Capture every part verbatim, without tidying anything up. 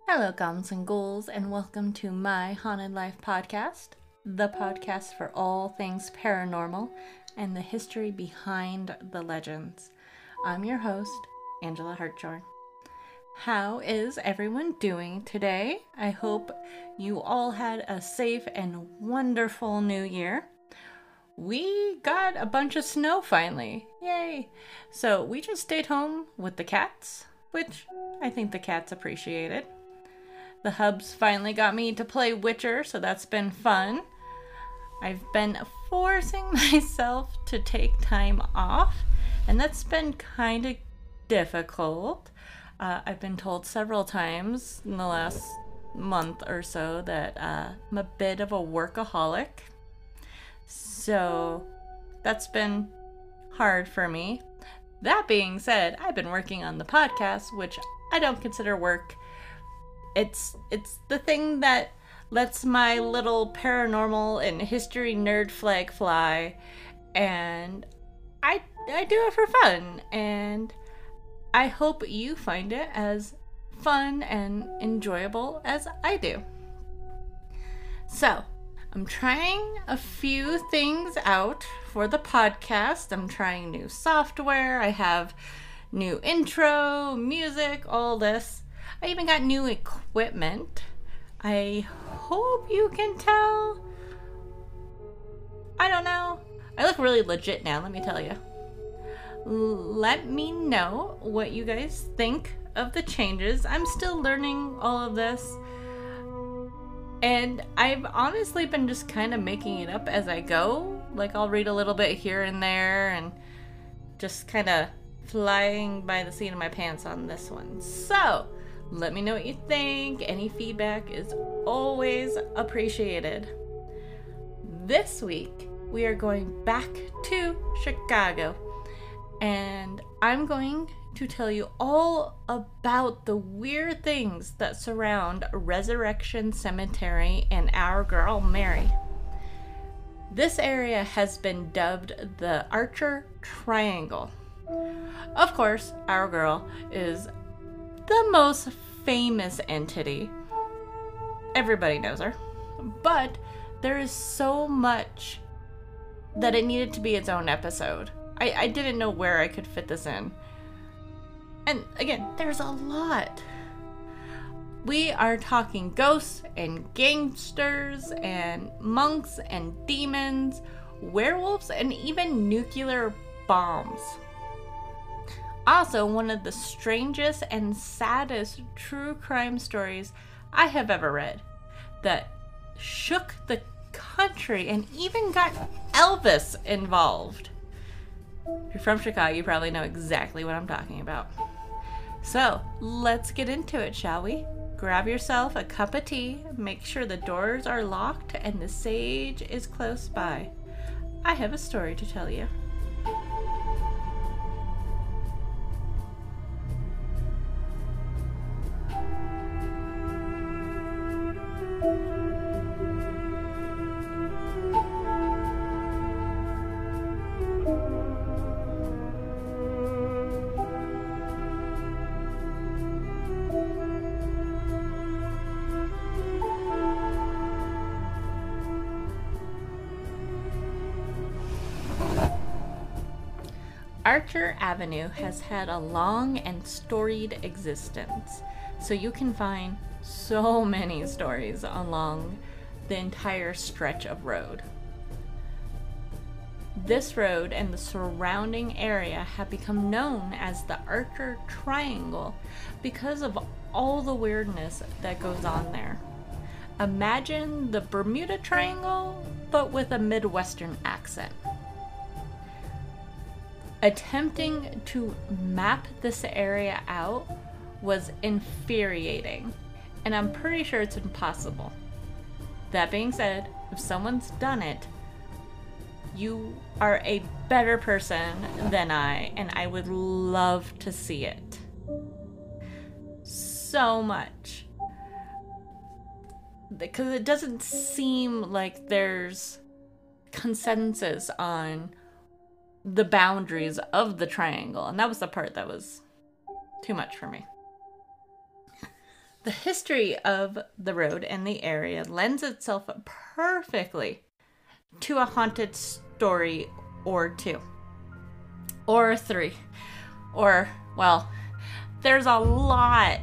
Hello, goblins and ghouls, and welcome to my Haunted Life podcast, the podcast for all things paranormal and the history behind the legends. I'm your host, Angela Hartshorn. How is everyone doing today? I hope you all had a safe and wonderful new year. We got a bunch of snow finally. Yay! So we just stayed home with the cats, which I think the cats appreciated. The hubs finally got me to play Witcher, so that's been fun. I've been forcing myself to take time off, and that's been kind of difficult. Uh, I've been told several times in the last month or so that uh, I'm a bit of a workaholic. So that's been hard for me. That being said, I've been working on the podcast, which I don't consider work. It's it's the thing that lets my little paranormal and history nerd flag fly, and I I do it for fun, and I hope you find it as fun and enjoyable as I do. So, I'm trying a few things out for the podcast. I'm trying new software. I have new intro, music, all this. I even got new equipment. I hope you can tell. I don't know. I look really legit now, let me tell you. Let me know what you guys think of the changes. I'm still learning all of this. And I've honestly been just kind of making it up as I go. Like, I'll read a little bit here and there and just kind of flying by the seat of my pants on this one. So, let me know what you think. Any feedback is always appreciated. This week, we are going back to Chicago. And I'm going to tell you all about the weird things that surround Resurrection Cemetery and Our Girl Mary. This area has been dubbed the Archer Triangle. Of course, Our Girl is the most famous entity. Everybody knows her. But there is so much that it needed to be its own episode. I, I didn't know where I could fit this in. And again, there's a lot. We are talking ghosts and gangsters and monks and demons, werewolves, and even nuclear bombs. Also, one of the strangest and saddest true crime stories I have ever read that shook the country and even got Elvis involved. If you're from Chicago, you probably know exactly what I'm talking about. So, let's get into it, shall we? Grab yourself a cup of tea, make sure the doors are locked and the sage is close by. I have a story to tell you. Archer Avenue has had a long and storied existence, so you can find so many stories along the entire stretch of road. This road and the surrounding area have become known as the Archer Triangle because of all the weirdness that goes on there. Imagine the Bermuda Triangle, but with a Midwestern accent. Attempting to map this area out was infuriating, and I'm pretty sure it's impossible. That being said, if someone's done it, you are a better person than I, and I would love to see it. So much. Because it doesn't seem like there's consensus on the boundaries of the triangle, and that was the part that was too much for me. The history of the road and the area lends itself perfectly to a haunted story or two. Or three. Or, well, there's a lot.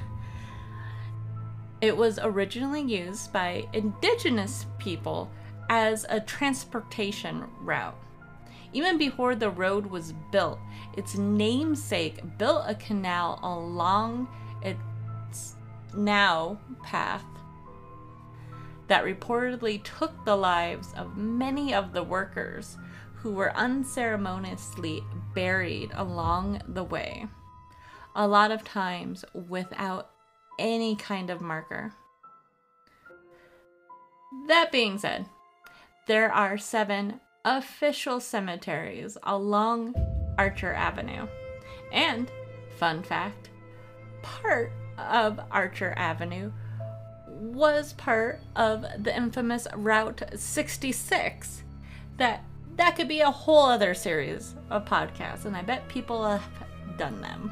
It was originally used by indigenous people as a transportation route. Even before the road was built, its namesake built a canal along its now path that reportedly took the lives of many of the workers who were unceremoniously buried along the way, a lot of times without any kind of marker. That being said, there are seven official cemeteries along Archer Avenue. And, fun fact, part of Archer Avenue was part of the infamous Route sixty-six. That that could be a whole other series of podcasts, and I bet people have done them.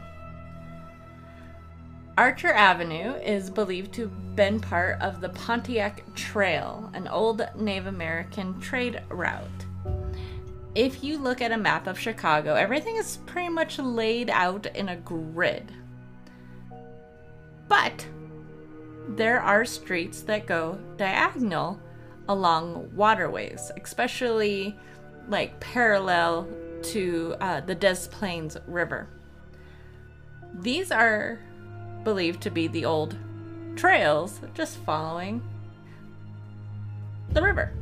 Archer Avenue is believed to have been part of the Pontiac Trail, an old Native American trade route. If you look at a map of Chicago, everything is pretty much laid out in a grid. But there are streets that go diagonal along waterways, especially like parallel to uh, the Des Plaines River. These are believed to be the old trails just following the river.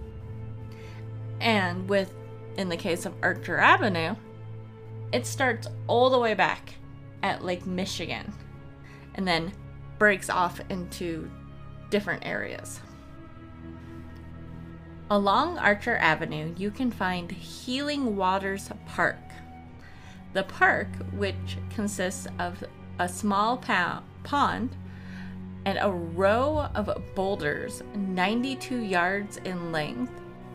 And with, in the case of Archer Avenue, it starts all the way back at Lake Michigan and then breaks off into different areas. Along Archer Avenue, you can find Healing Waters Park. The park, which consists of a small pond and a row of boulders ninety-two yards in length,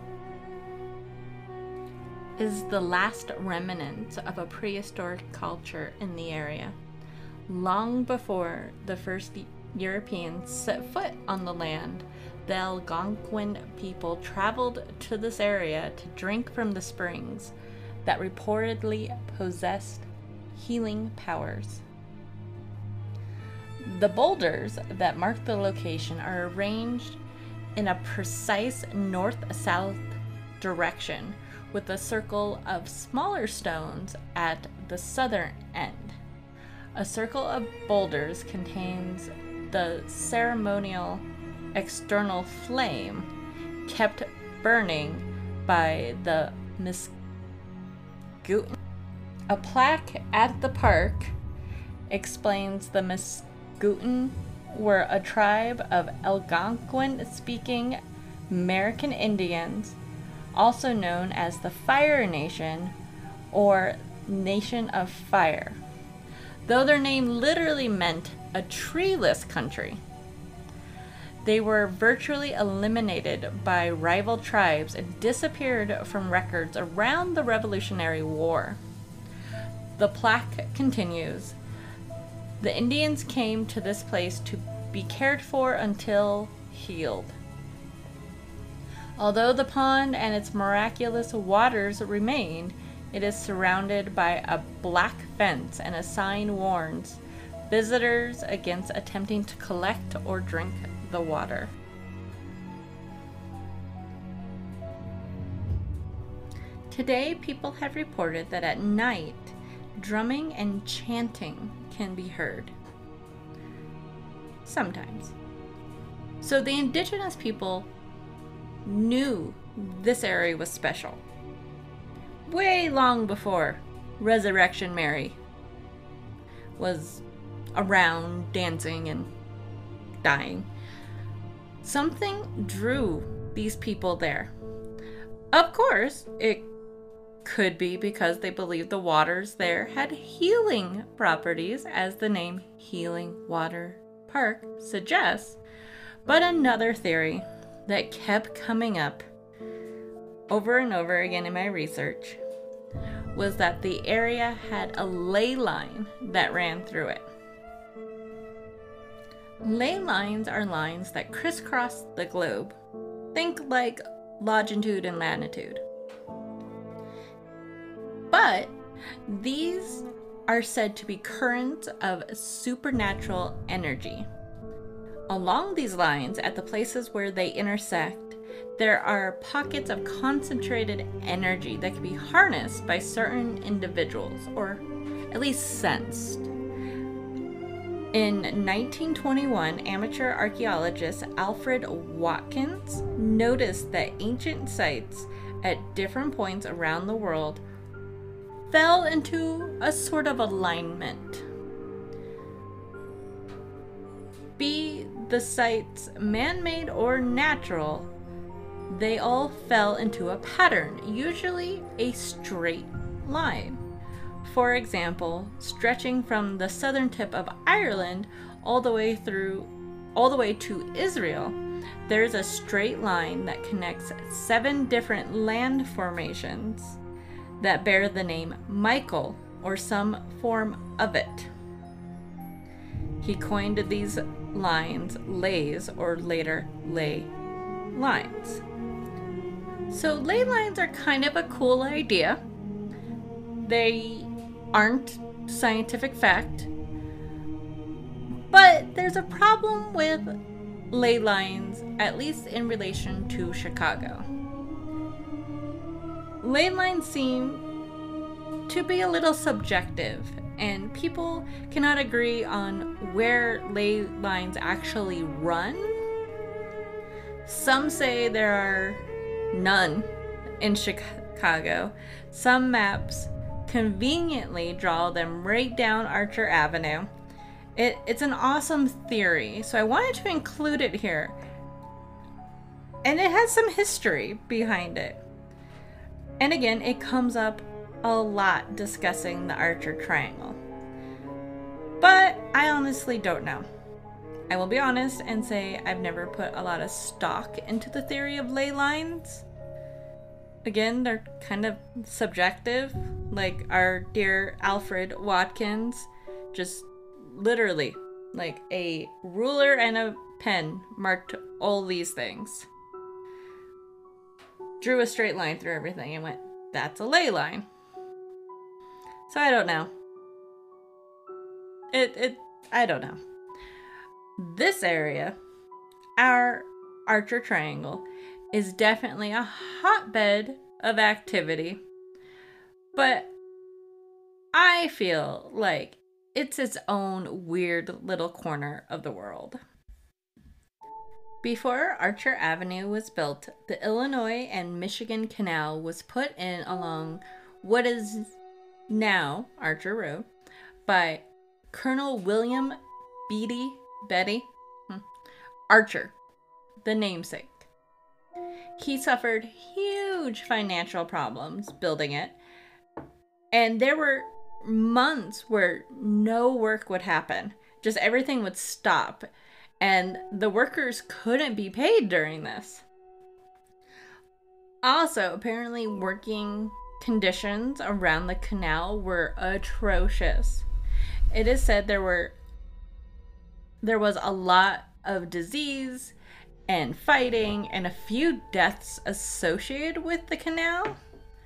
is the last remnant of a prehistoric culture in the area. Long before the first Europeans set foot on the land, the Algonquin people traveled to this area to drink from the springs that reportedly possessed healing powers. The boulders that mark the location are arranged in a precise north-south direction, with a circle of smaller stones at the southern end. A circle of boulders contains the ceremonial external flame kept burning by the Mascouten. A plaque at the park explains the Mascouten were a tribe of Algonquin-speaking American Indians, also known as the Fire Nation or Nation of Fire, though their name literally meant a treeless country. They were virtually eliminated by rival tribes and disappeared from records around the Revolutionary War. The plaque continues, "The Indians came to this place to be cared for until healed. Although the pond and its miraculous waters remain, it is surrounded by a black fence, and a sign warns visitors against attempting to collect or drink the water." Today, people have reported that at night, drumming and chanting can be heard. Sometimes. So the indigenous people knew this area was special way long before Resurrection Mary was around dancing and dying. Something drew these people there. Of course, it could be because they believed the waters there had healing properties, as the name Healing Water Park suggests. But another theory that kept coming up over and over again in my research was that the area had a ley line that ran through it. Ley lines are lines that crisscross the globe. Think like longitude and latitude. But these are said to be currents of supernatural energy. Along these lines, at the places where they intersect, there are pockets of concentrated energy that can be harnessed by certain individuals, or at least sensed. In nineteen twenty-one, amateur archaeologist Alfred Watkins noticed that ancient sites at different points around the world fell into a sort of alignment. Be the sites man-made or natural, they all fell into a pattern, usually a straight line. For example, stretching from the southern tip of Ireland all the way through all the way to Israel, there's a straight line that connects seven different land formations that bear the name Michael or some form of it. He coined these lines leys, or later ley lines. So ley lines are kind of a cool idea. They aren't scientific fact, but there's a problem with ley lines, at least in relation to Chicago. Ley lines seem to be a little subjective, and people cannot agree on where ley lines actually run. Some say there are none in Chicago. Some maps conveniently draw them right down Archer Avenue. It, it's an awesome theory, so I wanted to include it here. And it has some history behind it. And again, it comes up a lot discussing the Archer Triangle. But I honestly don't know. I will be honest and say I've never put a lot of stock into the theory of ley lines. Again, they're kind of subjective, like our dear Alfred Watkins, just literally, like a ruler and a pen marked all these things. Drew a straight line through everything and went, that's a ley line. So I don't know. It, it, I don't know. This area, our Archer Triangle, is definitely a hotbed of activity, but I feel like it's its own weird little corner of the world. Before Archer Avenue was built, the Illinois and Michigan Canal was put in along what is now Archer Road by Colonel William Beatty Betty hmm, Archer, the namesake. He suffered huge financial problems building it, and there were months where no work would happen. Just everything would stop, and the workers couldn't be paid during this. Also, apparently working conditions around the canal were atrocious. It is said there were there was a lot of disease and fighting and a few deaths associated with the canal.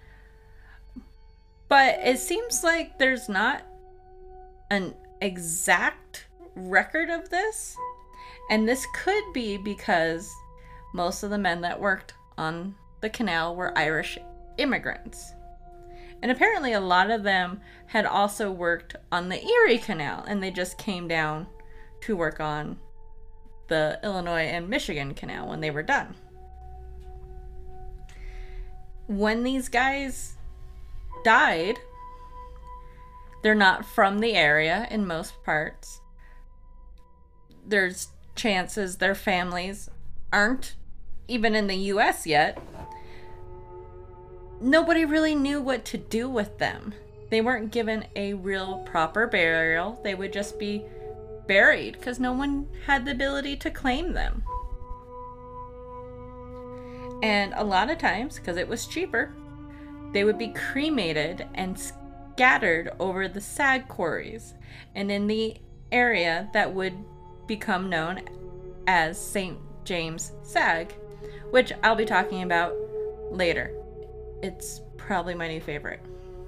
But it seems like there's not an exact record of this. And this could be because most of the men that worked on the canal were Irish immigrants. And apparently a lot of them had also worked on the Erie Canal, and they just came down to work on the Illinois and Michigan Canal when they were done. When these guys died, they're not from the area in most parts. There's chances their families aren't even in the U S yet. Nobody really knew what to do with them. They weren't given a real proper burial. They would just be buried because no one had the ability to claim them. And a lot of times, because it was cheaper, they would be cremated and scattered over the sag quarries and in the area that would become known as Saint James Sag, which I'll be talking about later. It's probably my new favorite.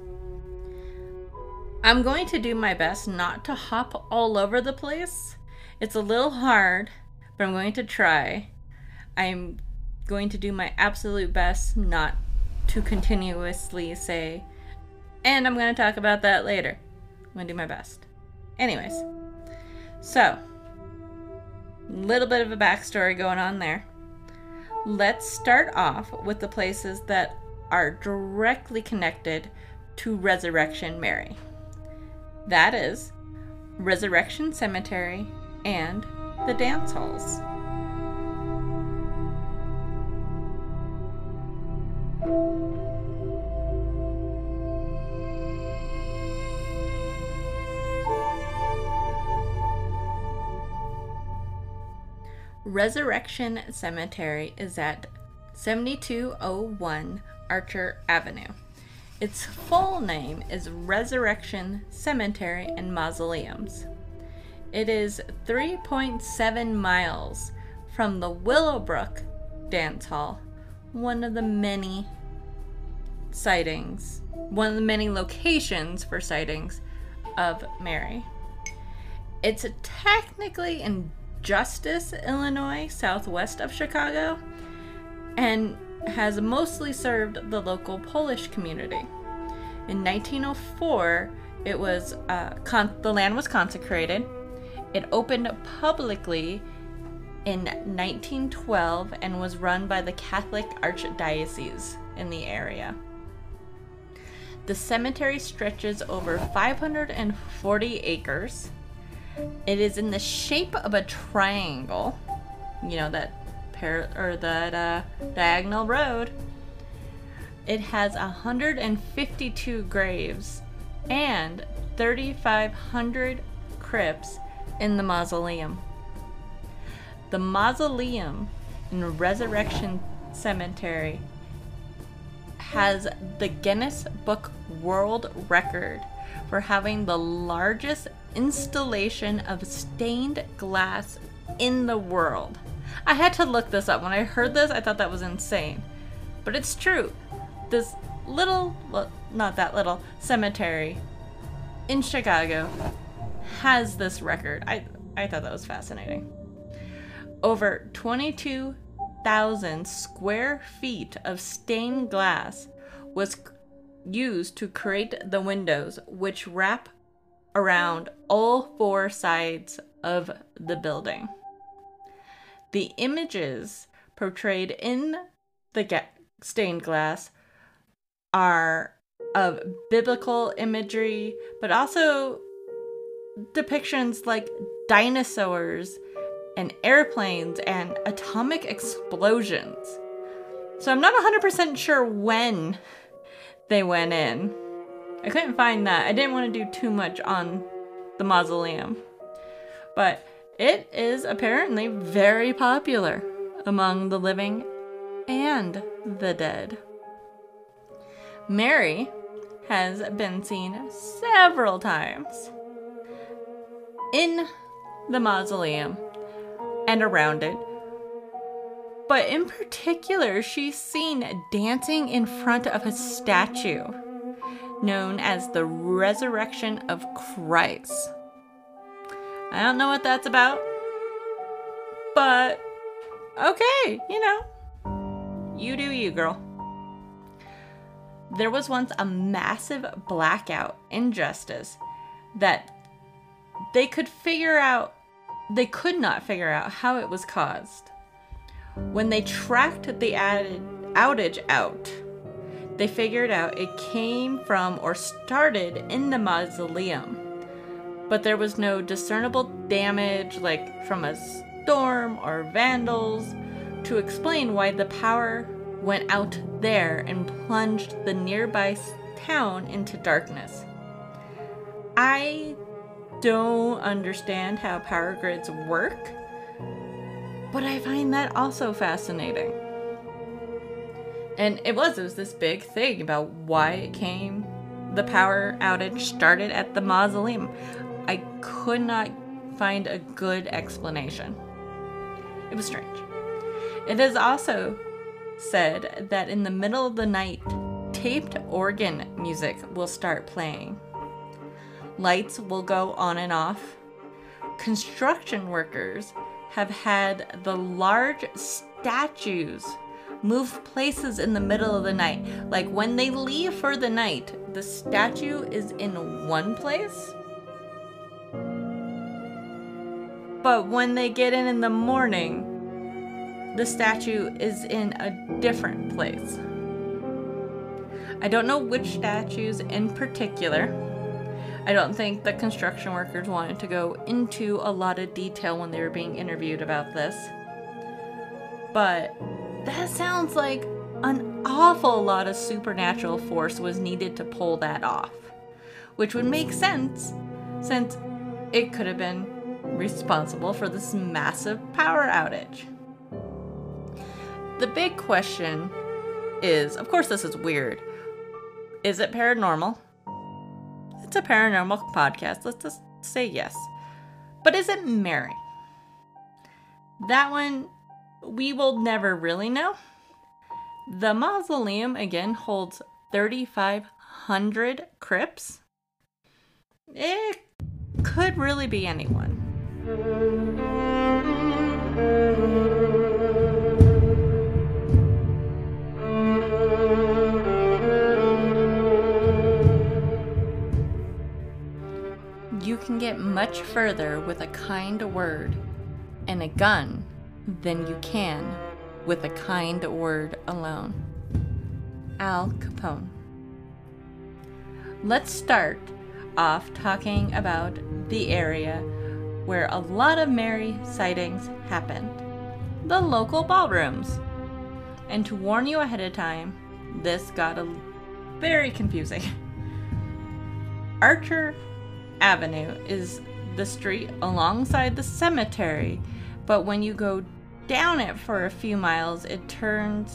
I'm going to do my best not to hop all over the place. It's a little hard, but I'm going to try. I'm going to do my absolute best not to continuously say, and I'm going to talk about that later. I'm going to do my best. Anyways, so, a little bit of a backstory going on there. Let's start off with the places that are directly connected to Resurrection Mary. That is Resurrection Cemetery and the dance halls. Resurrection Cemetery is at seventy-two oh one Archer Avenue. Its full name is Resurrection Cemetery and Mausoleums. It is three point seven miles from the Willowbrook Dance Hall, one of the many sightings, one of the many locations for sightings of Mary. It's technically in Justice, Illinois, southwest of Chicago, and has mostly served the local Polish community. In nineteen oh four, it was uh, con- the land was consecrated. It opened publicly in nineteen twelve and was run by the Catholic Archdiocese in the area. The cemetery stretches over five hundred forty acres. It is in the shape of a triangle, you know, that par- or that uh, diagonal road. It has one hundred fifty-two graves and thirty-five hundred crypts in the mausoleum. The mausoleum in Resurrection Cemetery has the Guinness Book World Record for having the largest installation of stained glass in the world. I had to look this up. When I heard this, I thought that was insane. But it's true. This little, well, not that little, cemetery in Chicago has this record. I, I thought that was fascinating. Over twenty-two thousand square feet of stained glass was used to create the windows, which wrap around all four sides of the building. The images portrayed in the ga- stained glass are of biblical imagery, but also depictions like dinosaurs and airplanes and atomic explosions. So I'm not one hundred percent sure when they went in. I couldn't find that. I didn't want to do too much on the mausoleum. But it is apparently very popular among the living and the dead. Mary has been seen several times in the mausoleum and around it. But in particular, she's seen dancing in front of a statue known as the Resurrection of Christ. I don't know what that's about, but okay, you know, you do you, girl. There was once a massive blackout in Justice that they could figure out, they could not figure out how it was caused. When they tracked the added outage out, they figured out it came from or started in the mausoleum, but there was no discernible damage like from a storm or vandals to explain why the power went out there and plunged the nearby town into darkness. I don't understand how power grids work, but I find that also fascinating. And it was, it was this big thing about why it came, the power outage started at the mausoleum. I could not find a good explanation. It was strange. It is also said that in the middle of the night, taped organ music will start playing. Lights will go on and off. Construction workers have had the large statues move places in the middle of the night. Like when they leave for the night, the statue is in one place. But when they get in in the morning, the statue is in a different place. I don't know which statues in particular. I don't think the construction workers wanted to go into a lot of detail when they were being interviewed about this. But that sounds like an awful lot of supernatural force was needed to pull that off. Which would make sense, since it could have been responsible for this massive power outage. The big question is, of course this is weird, is it paranormal? It's a paranormal podcast, let's just say yes. But is it Mary? That one, we will never really know. The mausoleum, again, holds thirty-five hundred crypts. It could really be anyone. You can get much further with a kind word and a gun than you can with a kind word alone. Al Capone. Let's start off talking about the area where a lot of Mary sightings happened. The local ballrooms. And to warn you ahead of time, this got a very confusing. Archer Avenue is the street alongside the cemetery, but when you go down it for a few miles, it turns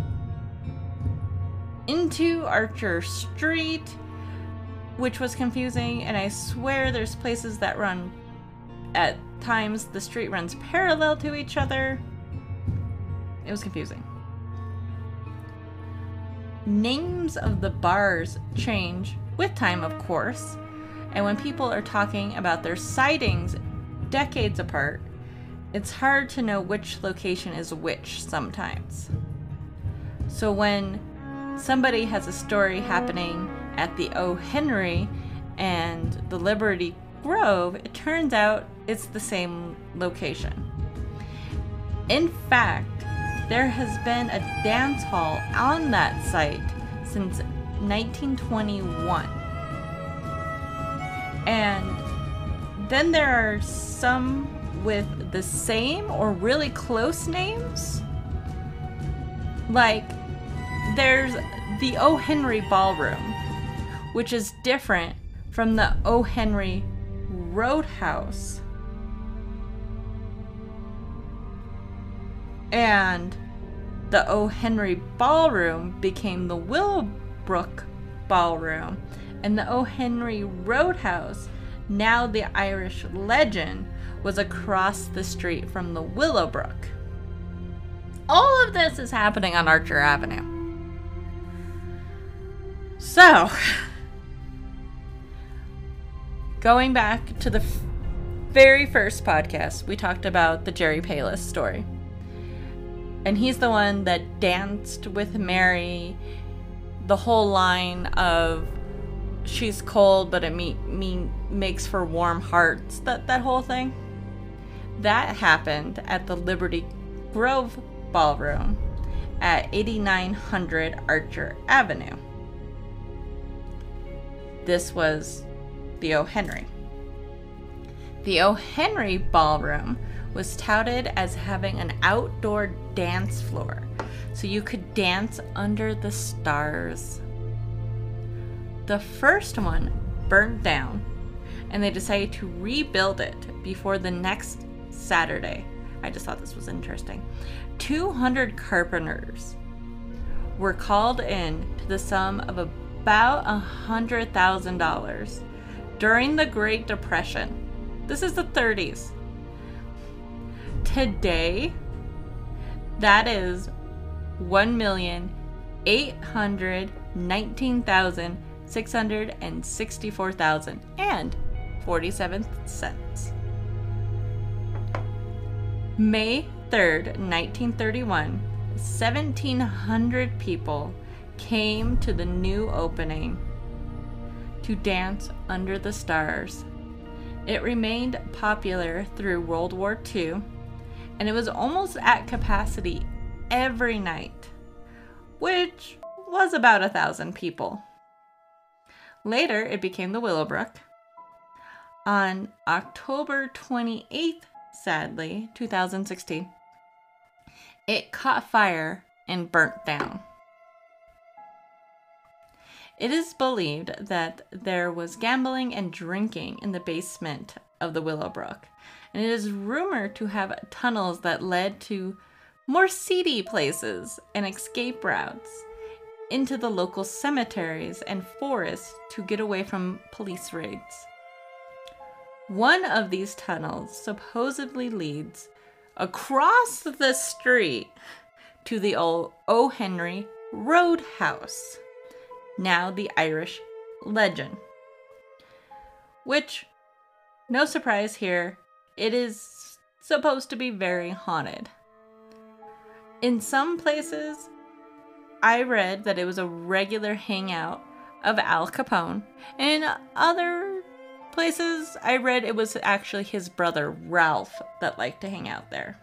into Archer Street, which was confusing, and I swear there's places that run, at times the street runs parallel to each other. It was confusing. Names of the bars change with time, of course, and when people are talking about their sightings decades apart, it's hard to know which location is which sometimes. So when somebody has a story happening at the O. Henry and the Liberty Grove, it turns out it's the same location. In fact, there has been a dance hall on that site since nineteen twenty-one. And then there are some with the same or really close names. Like, there's the O. Henry Ballroom, which is different from the O. Henry Roadhouse. And the O. Henry Ballroom became the Willowbrook Ballroom. And the O. Henry Roadhouse, now the Irish Legend, was across the street from the Willowbrook. All of this is happening on Archer Avenue. So, going back to the f- very first podcast, we talked about the Jerry Palis story. And he's the one that danced with Mary, the whole line of she's cold, but it me, me makes for warm hearts, that, that whole thing. That happened at the Liberty Grove Ballroom at eighty-nine hundred Archer Avenue. This was the O. Henry. The O. Henry Ballroom was touted as having an outdoor dance floor, so you could dance under the stars. The first one burnt down, and they decided to rebuild it before the next Saturday. I just thought this was interesting. two hundred carpenters were called in to the sum of about one hundred thousand dollars. During the Great Depression, This is the thirties. Today, that is one million eight hundred nineteen thousand six hundred sixty-four thousand and forty-seven cents. May third, nineteen thirty-one, seventeen hundred people came to the new opening to dance under the stars. It remained popular through World War Two, and it was almost at capacity every night, which was about a thousand people. Later, it became the Willowbrook. On October twenty-eighth, sadly, two thousand sixteen, it caught fire and burnt down. It is believed that there was gambling and drinking in the basement of the Willowbrook, and it is rumored to have tunnels that led to more seedy places and escape routes into the local cemeteries and forests to get away from police raids. One of these tunnels supposedly leads across the street to the old O. Henry Roadhouse, now the Irish Legend. Which, no surprise here, it is supposed to be very haunted. In some places, I read that it was a regular hangout of Al Capone, and in other places, I read it was actually his brother Ralph that liked to hang out there.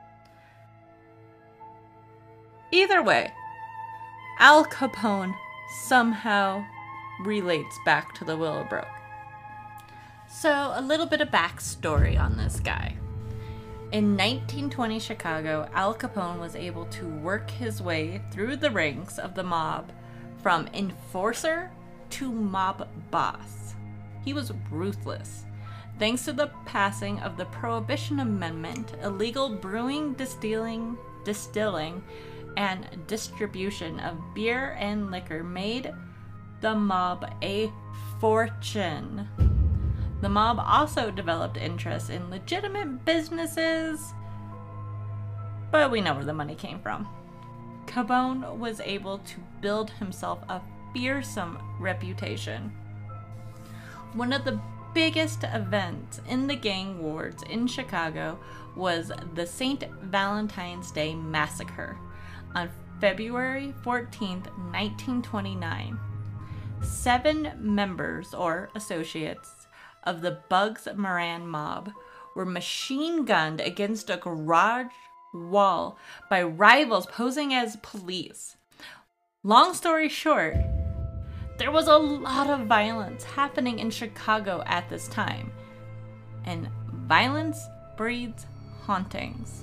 Either way, Al Capone somehow relates back to the Willowbrook. So, a little bit of backstory on this guy. In nineteen twenty Chicago, Al Capone was able to work his way through the ranks of the mob from enforcer to mob boss. He was ruthless. Thanks to the passing of the Prohibition Amendment, illegal brewing, distilling, distilling, and distribution of beer and liquor made the mob a fortune. The mob also developed interest in legitimate businesses, but we know where the money came from. Capone was able to build himself a fearsome reputation. One of the biggest events in the gang wars in Chicago was the Saint Valentine's Day Massacre on February fourteenth, nineteen twenty-nine. Seven members or associates of the Bugs Moran mob were machine gunned against a garage wall by rivals posing as police. Long story short, there was a lot of violence happening in Chicago at this time, and violence breeds hauntings.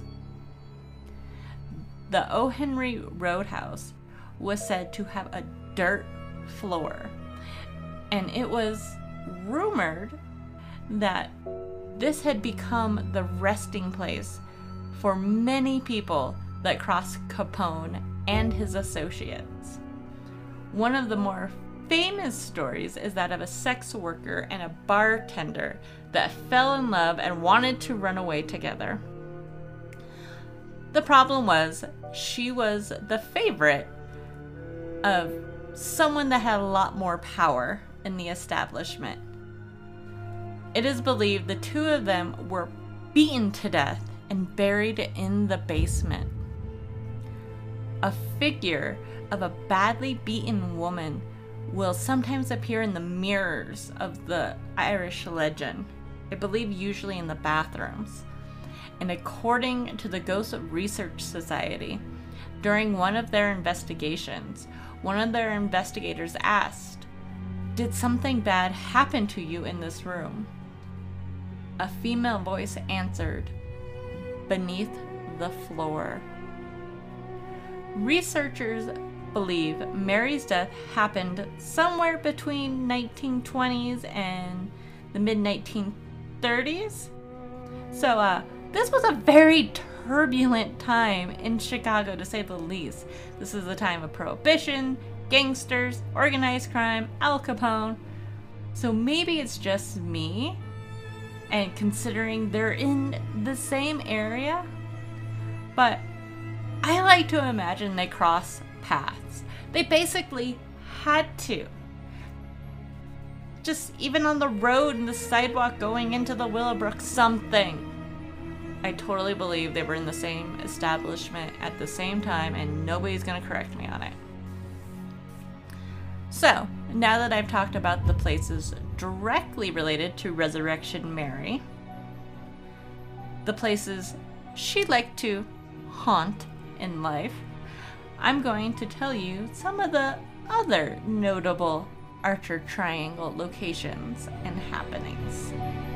The O. Henry Roadhouse was said to have a dirt floor, and it was rumored that this had become the resting place for many people that crossed Capone and his associates. One of the more famous stories is that of a sex worker and a bartender that fell in love and wanted to run away together. The problem was she was the favorite of someone that had a lot more power in the establishment. It is believed the two of them were beaten to death and buried in the basement. A figure of a badly beaten woman will sometimes appear in the mirrors of the Irish Legend. I believe usually in the bathrooms. And according to the Ghost Research Society, during one of their investigations, one of their investigators asked, "Did something bad happen to you in this room?" A female voice answered, "Beneath the floor." Researchers believe Mary's death happened somewhere between nineteen twenties and the mid nineteen thirties. So uh, this was a very turbulent time in Chicago, to say the least. This is a time of prohibition, gangsters, organized crime, Al Capone. So maybe it's just me, And considering they're in the same area, but I like to imagine they cross paths. They basically had to. Just even on the road and the sidewalk going into the Willowbrook, something. I totally believe they were in the same establishment at the same time, and nobody's gonna correct me on it. So, now that I've talked about the places directly related to Resurrection Mary, the places she'd like to haunt in life, I'm going to tell you some of the other notable Archer Triangle locations and happenings.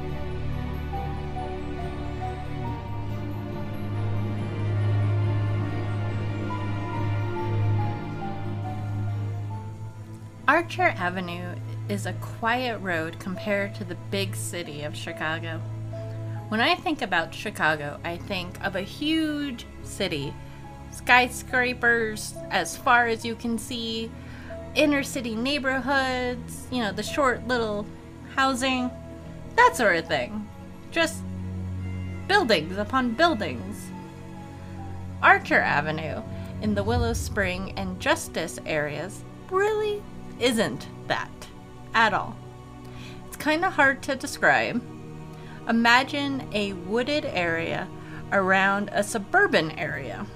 Archer Avenue is a quiet road compared to the big city of Chicago. When I think about Chicago, I think of a huge city, skyscrapers as far as you can see, inner city neighborhoods, you know, the short little housing, that sort of thing. Just buildings upon buildings. Archer Avenue in the Willow Spring and Justice areas really isn't that at all. It's kind of hard to describe. Imagine a wooded area around a suburban area.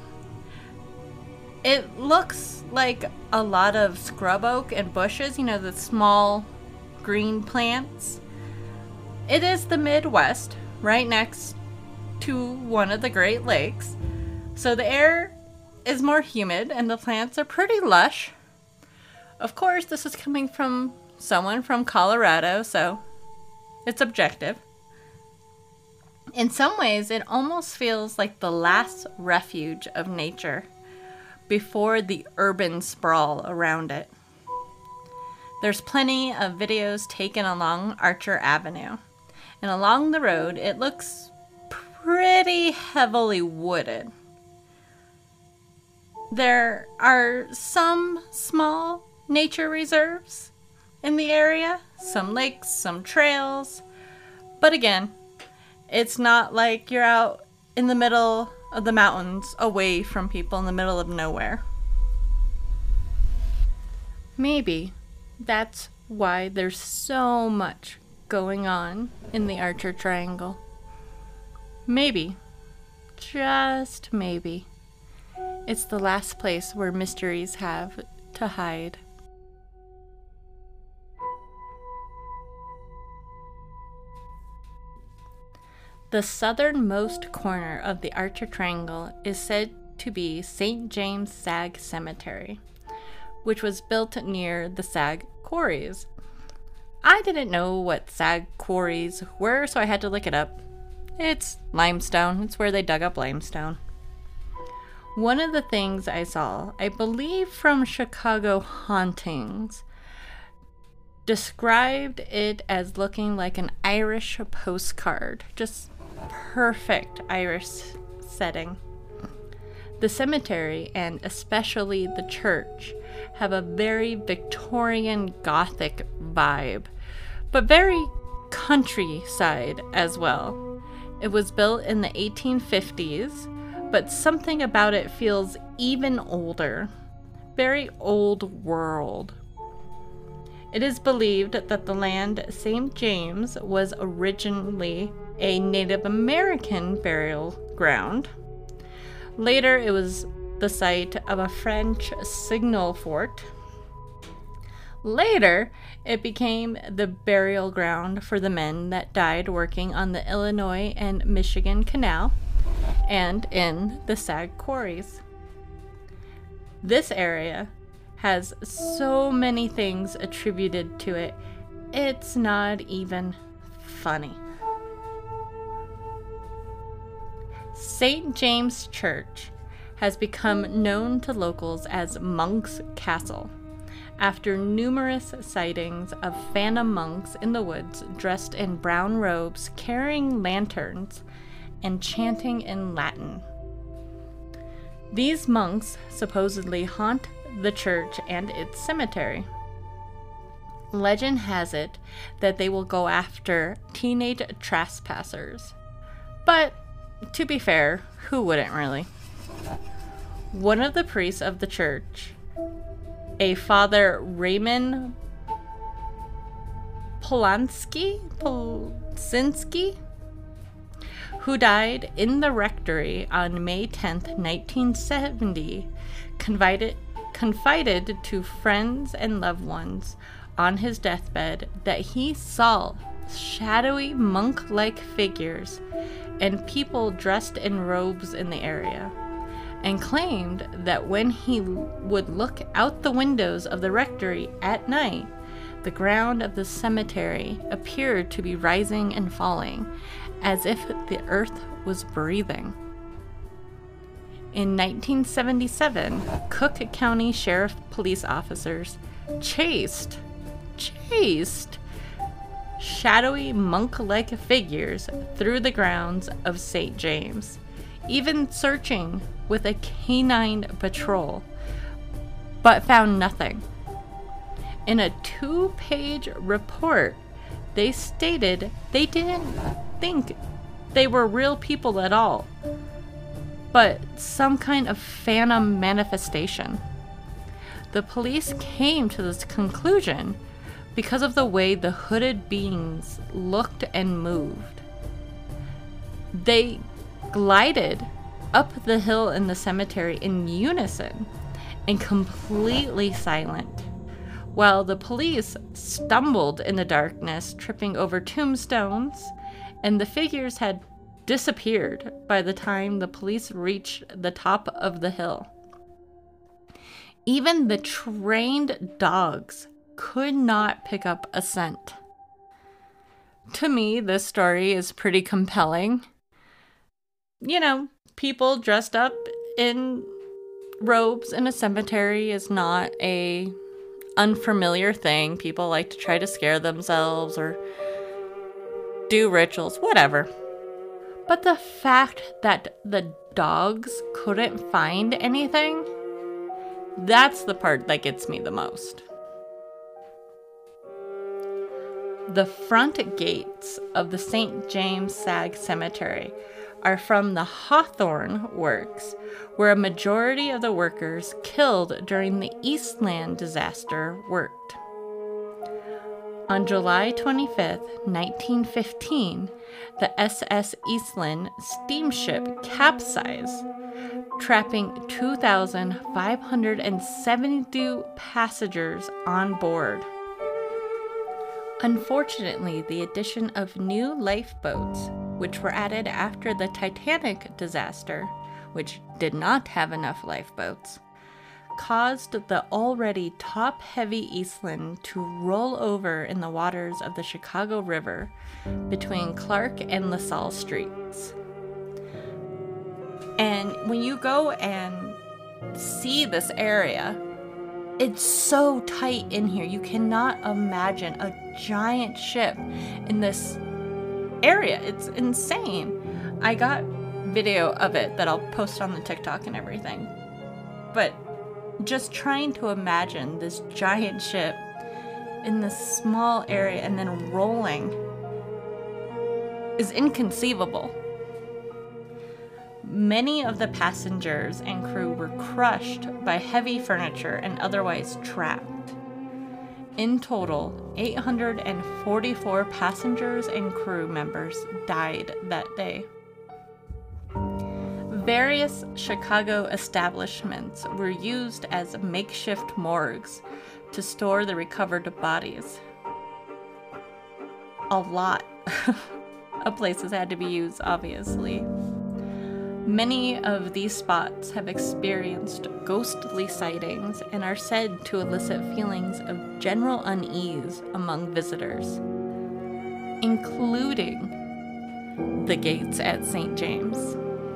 It looks like a lot of scrub oak and bushes, you know, the small green plants. It is the Midwest, right next to one of the Great Lakes, so the air is more humid and the plants are pretty lush. Of course, this is coming from someone from Colorado, so it's objective. In some ways, it almost feels like the last refuge of nature before the urban sprawl around it. There's plenty of videos taken along Archer Avenue, and along the road, it looks pretty heavily wooded. There are some small nature reserves in the area, some lakes, some trails, but again, it's not like you're out in the middle of the mountains away from people in the middle of nowhere. Maybe that's why there's so much going on in the Archer Triangle. Maybe, just maybe, it's the last place where mysteries have to hide. The southernmost corner of the Archer Triangle is said to be Saint James Sag Cemetery, which was built near the Sag Quarries. I didn't know what Sag Quarries were, so I had to look it up. It's limestone. It's where they dug up limestone. One of the things I saw, I believe from Chicago Hauntings, described it as looking like an Irish postcard. Just perfect Irish setting. The cemetery, and especially the church, have a very Victorian Gothic vibe, but very countryside as well. It was built in the eighteen fifties, but something about it feels even older. Very old world. It is believed that the land Saint James was originally a Native American burial ground. Later, it was the site of a French signal fort. Later, it became the burial ground for the men that died working on the Illinois and Michigan Canal and in the Sag Quarries. This area has so many things attributed to it, it's not even funny. Saint James Church has become known to locals as Monk's Castle, after numerous sightings of phantom monks in the woods dressed in brown robes, carrying lanterns, and chanting in Latin. These monks supposedly haunt the church and its cemetery. Legend has it that they will go after teenage trespassers. But, to be fair, who wouldn't really? One of the priests of the church, a Father Raymond Polanski, Polsinski, who died in the rectory on May tenth, nineteen seventy, confided, confided to friends and loved ones on his deathbed that he saw shadowy monk-like figures and people dressed in robes in the area, and claimed that when he would look out the windows of the rectory at night, the ground of the cemetery appeared to be rising and falling, as if the earth was breathing. In nineteen seventy-seven, Cook County Sheriff police officers chased, chased shadowy monk-like figures through the grounds of Saint James, even searching with a canine patrol, but found nothing. In a two-page report, they stated they didn't think they were real people at all, but some kind of phantom manifestation. The police came to this conclusion because of the way the hooded beings looked and moved. They glided up the hill in the cemetery in unison and completely silent, while the police stumbled in the darkness, tripping over tombstones, and the figures had disappeared by the time the police reached the top of the hill. Even the trained dogs could not pick up a scent. To me, this story is pretty compelling. You know, people dressed up in robes in a cemetery is not a unfamiliar thing. People like to try to scare themselves or do rituals, whatever. But the fact that the dogs couldn't find anything, that's the part that gets me the most. The front gates of the Saint James Sag Cemetery are from the Hawthorne Works, where a majority of the workers killed during the Eastland disaster worked. On July twenty-fifth, nineteen fifteen, the S S Eastland steamship capsized, trapping two thousand five hundred seventy-two passengers on board. Unfortunately, the addition of new lifeboats, which were added after the Titanic disaster, which did not have enough lifeboats, caused the already top-heavy Eastland to roll over in the waters of the Chicago River between Clark and LaSalle streets. And when you go and see this area, it's so tight in here. You cannot imagine a giant ship in this area. It's insane. I got video of it that I'll post on the TikTok and everything. But just trying to imagine this giant ship in this small area and then rolling is inconceivable. Many of the passengers and crew were crushed by heavy furniture and otherwise trapped. In total, eight hundred forty-four passengers and crew members died that day. Various Chicago establishments were used as makeshift morgues to store the recovered bodies. A lot of places had to be used, obviously. Many of these spots have experienced ghostly sightings and are said to elicit feelings of general unease among visitors, including the gates at Saint James.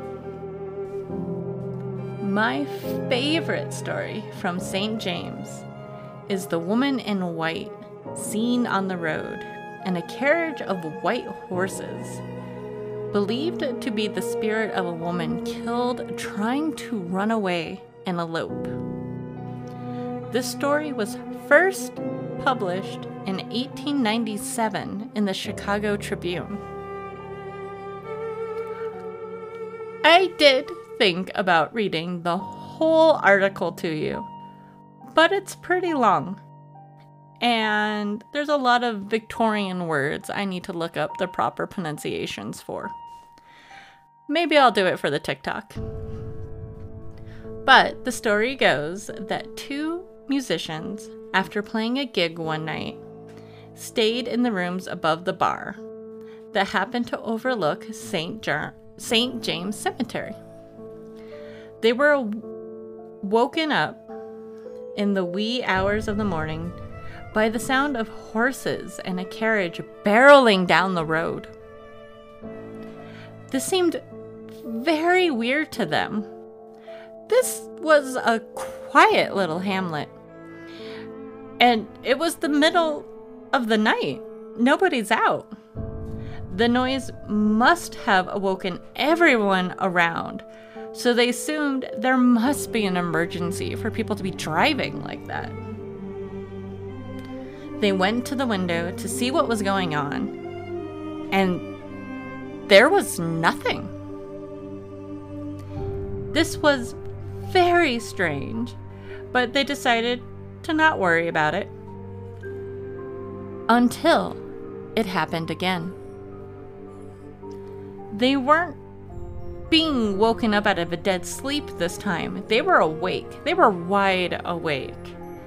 My favorite story from Saint James is the woman in white seen on the road and a carriage of white horses, believed to be the spirit of a woman killed trying to run away and elope. This story was first published in eighteen ninety-seven in the Chicago Tribune. I did think about reading the whole article to you, but it's pretty long. And there's a lot of Victorian words I need to look up the proper pronunciations for. Maybe I'll do it for the TikTok. But the story goes that two musicians, after playing a gig one night, stayed in the rooms above the bar that happened to overlook Saint Jar- Saint James Cemetery. They were woken up in the wee hours of the morning by the sound of horses and a carriage barreling down the road. This seemed very weird to them. This was a quiet little hamlet, and it was the middle of the night. Nobody's out. The noise must have awoken everyone around, so they assumed there must be an emergency for people to be driving like that. They went to the window to see what was going on, and there was nothing. This was very strange, but they decided to not worry about it until it happened again. They weren't being woken up out of a dead sleep this time. They were awake. They were wide awake.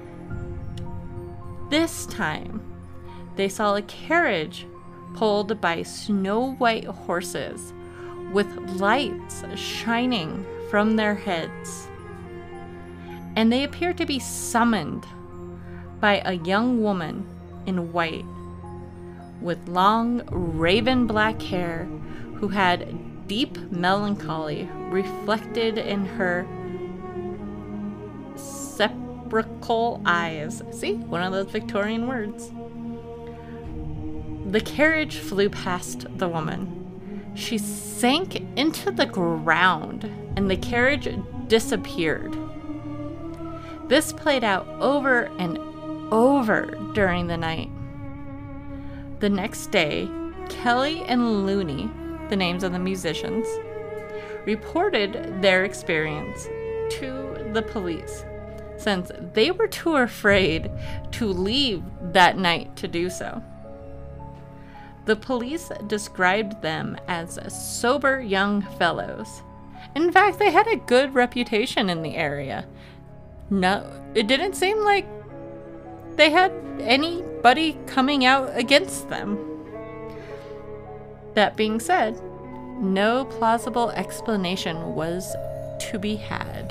This time, they saw a carriage pulled by snow-white horses with lights shining from their heads. And they appeared to be summoned by a young woman in white with long raven black hair who had deep melancholy reflected in her sepulchral eyes. See, one of those Victorian words. The carriage flew past the woman. She sank into the ground and the carriage disappeared. This played out over and over during the night. The next day, Kelly and Looney, the names of the musicians, reported their experience to the police, since they were too afraid to leave that night to do so. The police described them as sober young fellows. In fact, they had a good reputation in the area. No, it didn't seem like they had anybody coming out against them. That being said, no plausible explanation was to be had.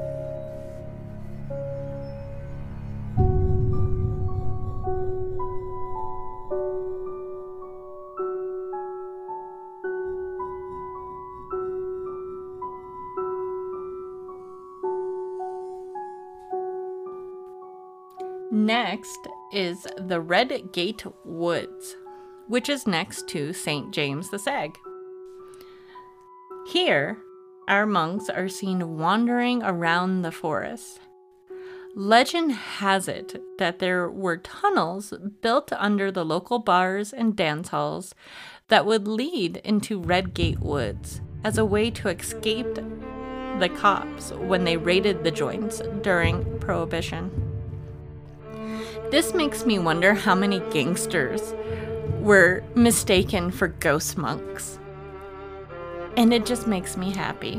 Next is the Red Gate Woods, which is next to Saint James the Sag. Here, our monks are seen wandering around the forest. Legend has it that there were tunnels built under the local bars and dance halls that would lead into Red Gate Woods as a way to escape the cops when they raided the joints during Prohibition. This makes me wonder how many gangsters were mistaken for ghost monks. And it just makes me happy.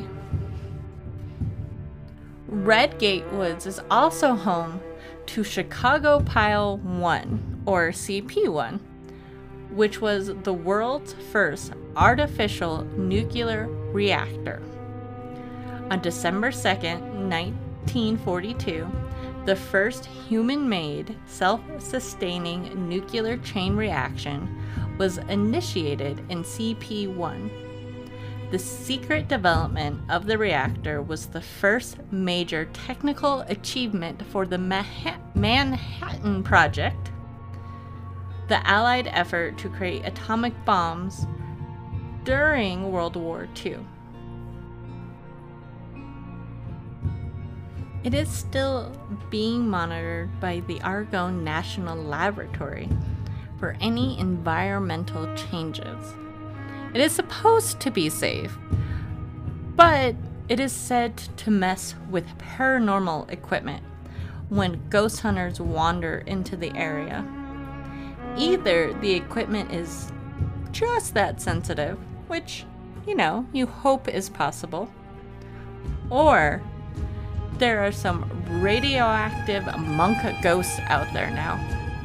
Red Gate Woods is also home to Chicago Pile one, or C P one, which was the world's first artificial nuclear reactor. On December second, nineteen forty-two, the first human-made, self-sustaining nuclear chain reaction was initiated in C P one. The secret development of the reactor was the first major technical achievement for the Maha- Manhattan Project, the Allied effort to create atomic bombs during World War Two. It is still being monitored by the Argonne National Laboratory for any environmental changes. It is supposed to be safe, but it is said to mess with paranormal equipment when ghost hunters wander into the area. Either the equipment is just that sensitive, which, you know, you hope is possible, or there are some radioactive monk ghosts out there now.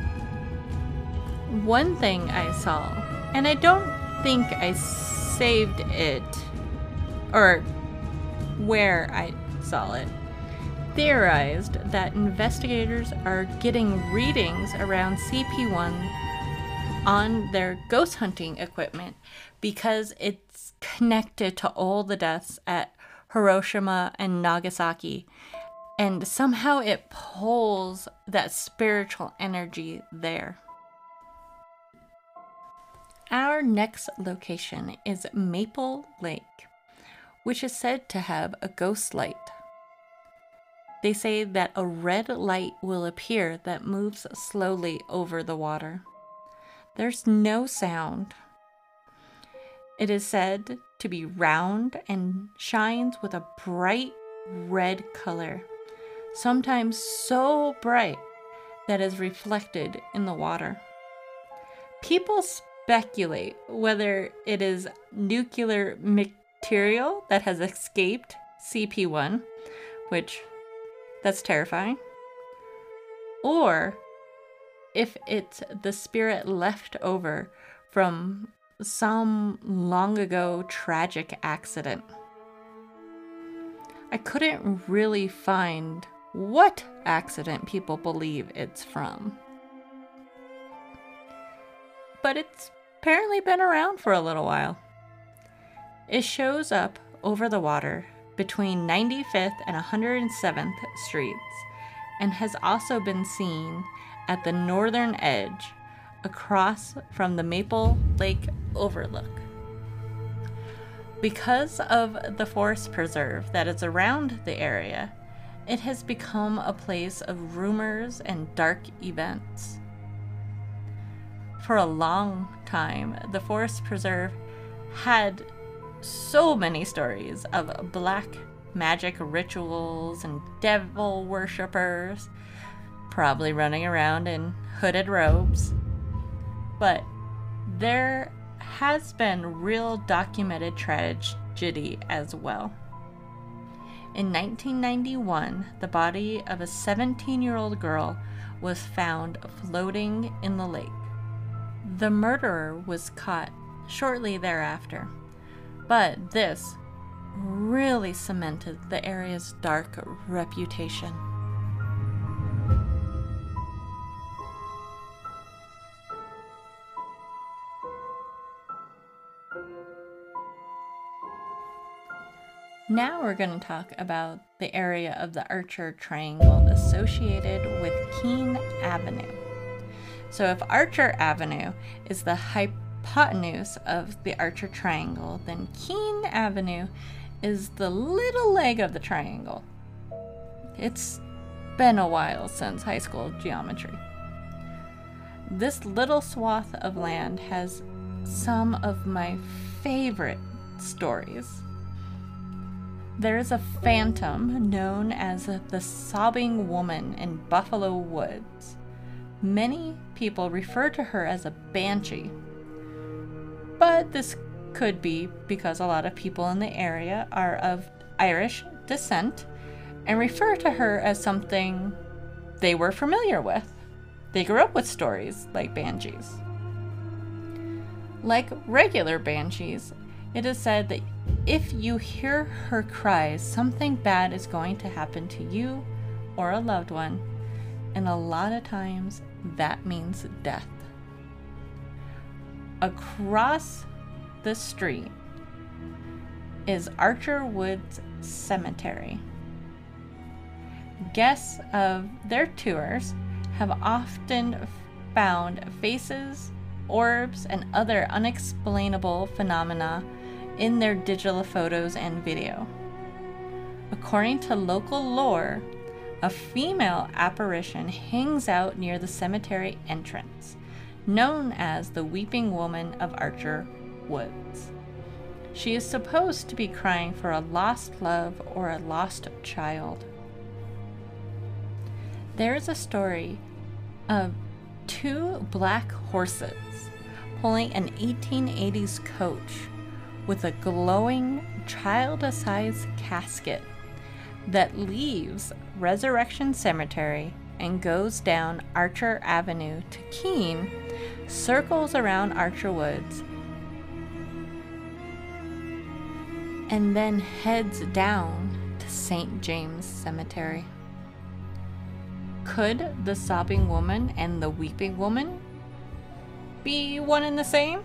One thing I saw, and I don't think I saved it, or where I saw it, theorized that investigators are getting readings around C P one on their ghost hunting equipment because it's connected to all the deaths at Hiroshima and Nagasaki, and somehow it pulls that spiritual energy there. Our next location is Maple Lake, which is said to have a ghost light. They say that a red light will appear that moves slowly over the water. There's no sound. It is said to be round and shines with a bright red color, sometimes so bright that is reflected in the water. People speculate whether it is nuclear material that has escaped C P one, which that's terrifying, or if it's the spirit left over from some long ago tragic accident. I couldn't really find what accident people believe it's from, but it's apparently been around for a little while. It shows up over the water between ninety-fifth and one hundred seventh Streets and has also been seen at the northern edge across from the Maple Lake Overlook. Because of the forest preserve that is around the area, it has become a place of rumors and dark events. For a long time, the forest preserve had so many stories of black magic rituals and devil worshippers, probably running around in hooded robes. But there has been real documented tragedy as well. In nineteen ninety-one, the body of a seventeen-year-old girl was found floating in the lake. The murderer was caught shortly thereafter, but this really cemented the area's dark reputation. Now we're going to talk about the area of the Archer Triangle associated with Keene Avenue. So if Archer Avenue is the hypotenuse of the Archer Triangle, then Keene Avenue is the little leg of the triangle. It's been a while since high school geometry. This little swath of land has some of my favorite stories. There is a phantom known as the Sobbing Woman in Buffalo Woods. Many people refer to her as a banshee, but this could be because a lot of people in the area are of Irish descent and refer to her as something they were familiar with. They grew up with stories like banshees. Like regular banshees, it is said that if you hear her cries, something bad is going to happen to you or a loved one, and a lot of times that means death. Across the street is Archer Woods Cemetery. Guests of their tours have often found faces, orbs, and other unexplainable phenomena in their digital photos and video. According to local lore, a female apparition hangs out near the cemetery entrance, known as the Weeping Woman of Archer Woods. She is supposed to be crying for a lost love or a lost child. There is a story of two black horses pulling an eighteen eighties coach with a glowing child-sized casket that leaves Resurrection Cemetery and goes down Archer Avenue to Keene, circles around Archer Woods, and then heads down to Saint James Cemetery. Could the sobbing woman and the weeping woman be one and the same?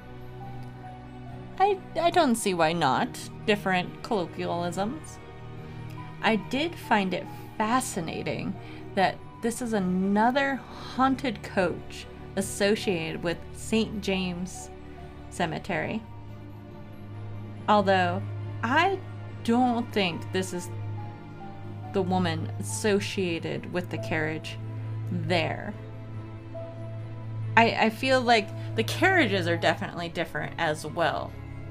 I, I don't see why not. Different colloquialisms. I did find it fascinating that this is another haunted coach associated with Saint James Cemetery. Although, I don't think this is the woman associated with the carriage there. I, I feel like the carriages are definitely different as well.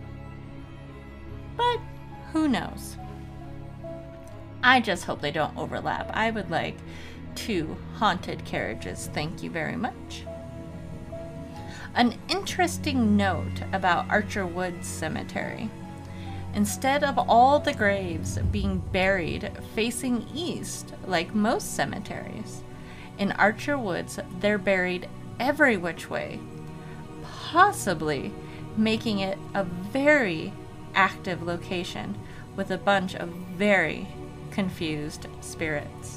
But who knows? I just hope they don't overlap. I would like two haunted carriages, thank you very much. An interesting note about Archer Woods Cemetery. Instead of all the graves being buried facing east like most cemeteries, in Archer Woods they're buried every which way, possibly making it a very active location with a bunch of very confused spirits.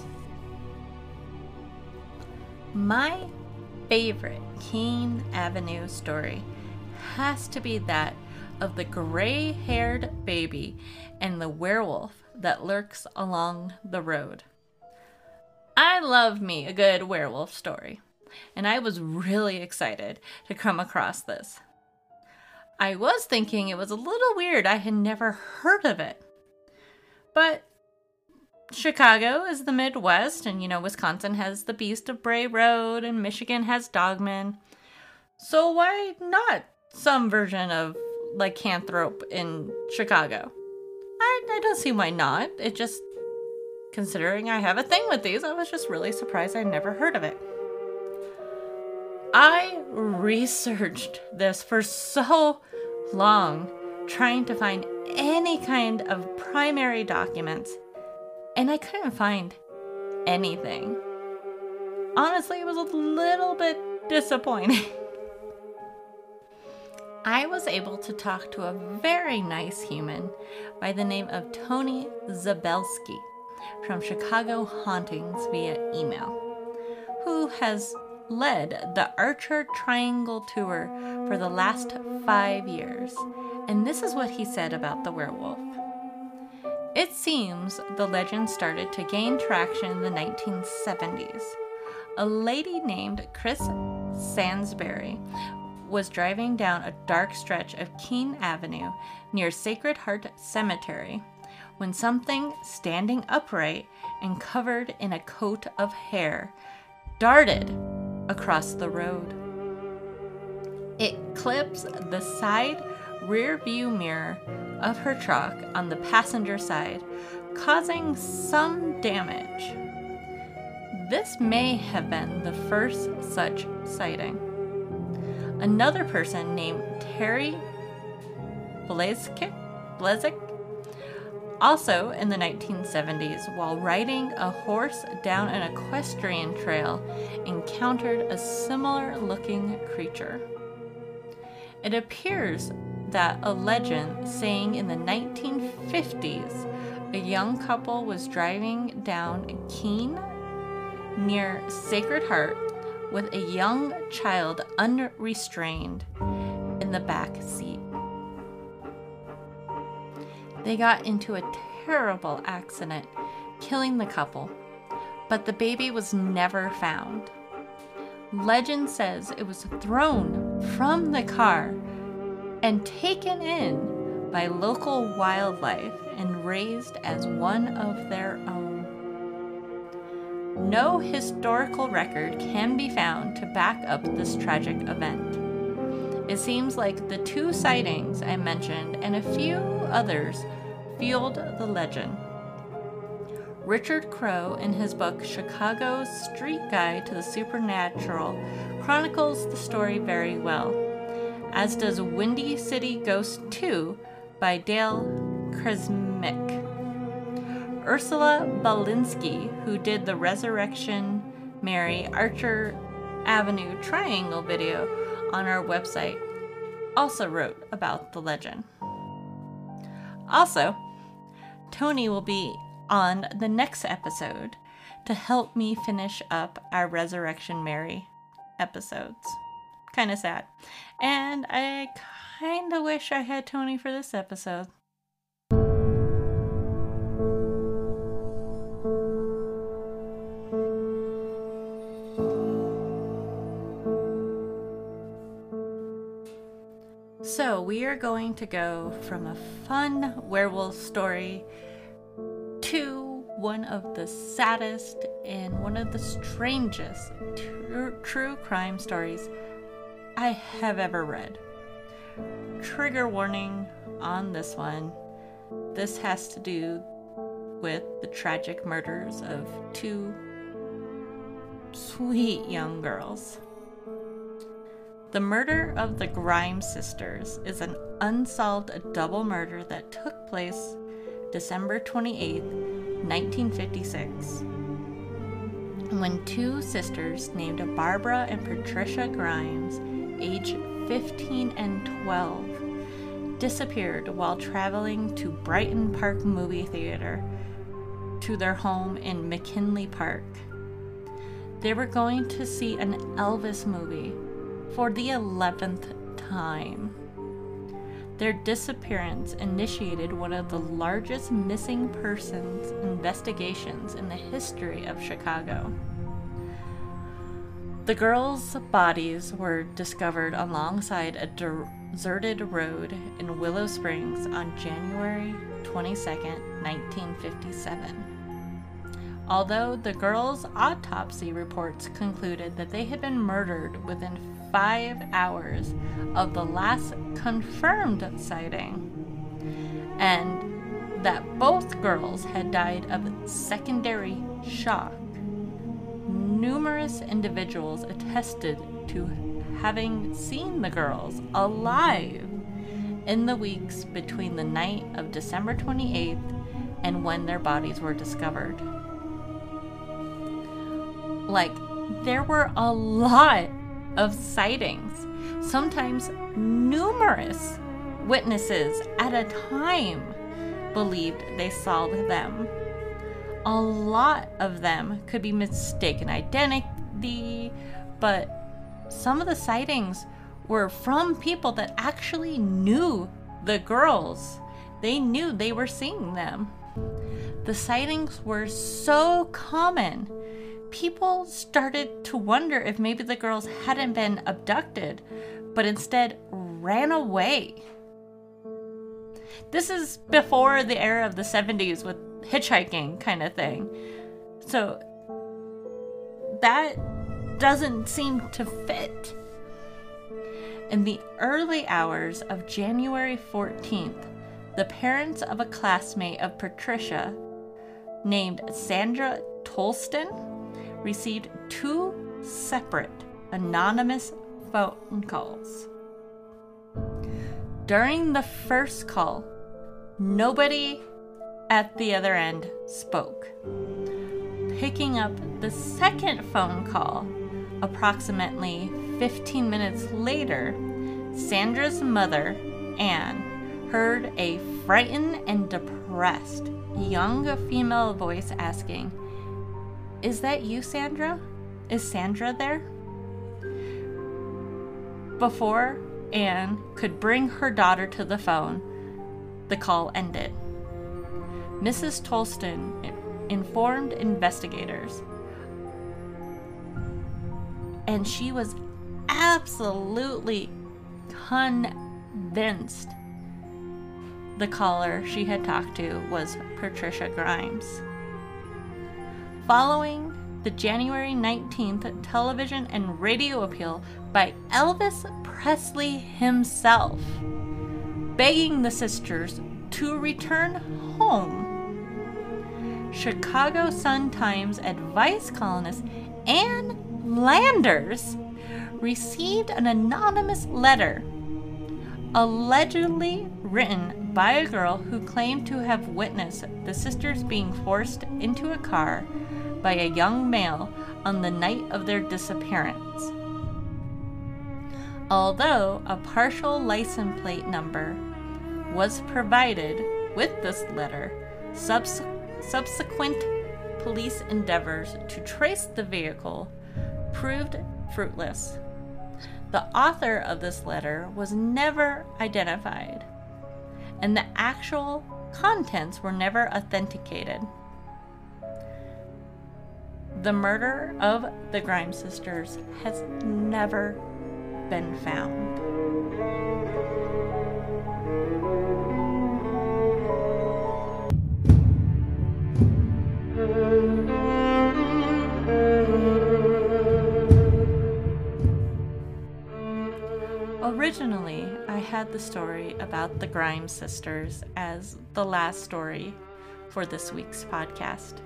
My favorite Keene Avenue story has to be that of the gray-haired baby and the werewolf that lurks along the road. I love me a good werewolf story, and I was really excited to come across this. I was thinking it was a little weird. I had never heard of it. But Chicago is the Midwest, and you know, Wisconsin has the Beast of Bray Road, and Michigan has Dogman. So why not some version of lycanthrope in Chicago? I, I don't see why not. It just, considering I have a thing with these, I was just really surprised I'd never heard of it. I researched this for so long, trying to find any kind of primary documents, and I couldn't find anything. Honestly, it was a little bit disappointing. I was able to talk to a very nice human by the name of Tony Zabelski from Chicago Hauntings via email, who has led the Archer Triangle Tour for the last five years, and this is what he said about the werewolf. It seems the legend started to gain traction in the nineteen seventies. A lady named Chris Sansbury was driving down a dark stretch of Keene Avenue near Sacred Heart Cemetery when something standing upright and covered in a coat of hair darted across the road. It clips the side rear view mirror of her truck on the passenger side, causing some damage. This may have been the first such sighting. Another person named Terry Blazek, Blazek, also in the nineteen seventies, while riding a horse down an equestrian trail, encountered a similar looking creature. It appears that a legend saying in the nineteen fifties a young couple was driving down Keene near Sacred Heart with a young child unrestrained in the back seat. They got into a terrible accident, killing the couple, but the baby was never found. Legend says it was thrown from the car and taken in by local wildlife and raised as one of their own. no historical record can be found to back up this tragic event. It seems like the two sightings I mentioned and a few others fueled the legend. Richard Crowe, in his book Chicago's Street Guide to the Supernatural, chronicles the story very well, as does Windy City Ghost two by Dale Kresmick. Ursula Balinski, who did the Resurrection Mary Archer Avenue Triangle video on our website, also wrote about the legend. Also, Tony will be on the next episode to help me finish up our Resurrection Mary episodes. Kind of sad. And I kind of wish I had Tony for this episode. So we are going to go from a fun werewolf story to one of the saddest and one of the strangest tr- true crime stories I have ever read. Trigger warning on this one. This has to do with the tragic murders of two sweet young girls. The murder of the Grimes sisters is an unsolved double murder that took place December twenty-eighth, nineteen fifty-six, when two sisters named Barbara and Patricia Grimes, aged fifteen and twelve, disappeared while traveling to Brighton Park Movie Theater to their home in McKinley Park. They were going to see an Elvis movie for the eleventh time. Their disappearance initiated one of the largest missing persons investigations in the history of Chicago. The girls' bodies were discovered alongside a deserted road in Willow Springs on January twenty-second, nineteen fifty-seven. Although the girls' autopsy reports concluded that they had been murdered within five hours of the last confirmed sighting, and that both girls had died of secondary shock, numerous individuals attested to having seen the girls alive in the weeks between the night of December twenty-eighth and when their bodies were discovered. Like, there were a lot of sightings, sometimes numerous witnesses at a time believed they saw them. A lot of them could be mistaken identity, but some of the sightings were from people that actually knew the girls. They knew they were seeing them. The sightings were so common, people started to wonder if maybe the girls hadn't been abducted, but instead ran away. This is before the era of the seventies with hitchhiking kind of thing. So that doesn't seem to fit. In the early hours of January fourteenth, the parents of a classmate of Patricia named Sandra Tolston received two separate anonymous phone calls. During the first call, nobody at the other end spoke. Picking up the second phone call, approximately fifteen minutes later, Sandra's mother, Anne, heard a frightened and depressed young female voice asking, "Is that you, Sandra? Is Sandra there?" Before Anne could bring her daughter to the phone, the call ended. Missus Tolston informed investigators, and she was absolutely convinced the caller she had talked to was Patricia Grimes. Following the January nineteenth television and radio appeal by Elvis Presley himself, begging the sisters to return home. Chicago Sun-Times advice columnist Ann Landers received an anonymous letter allegedly written by a girl who claimed to have witnessed the sisters being forced into a car by a young male on the night of their disappearance. Although a partial license plate number was provided with this letter, subs- subsequent police endeavors to trace the vehicle proved fruitless. The author of this letter was never identified, and the actual contents were never authenticated. The murder of the Grimes sisters has never been found. Originally, I had the story about the Grimes sisters as the last story for this week's podcast.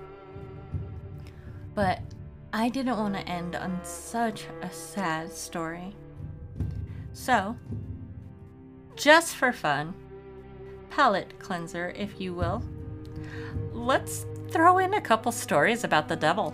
But I didn't want to end on such a sad story. So, just for fun, palate cleanser if you will, let's throw in a couple stories about the devil.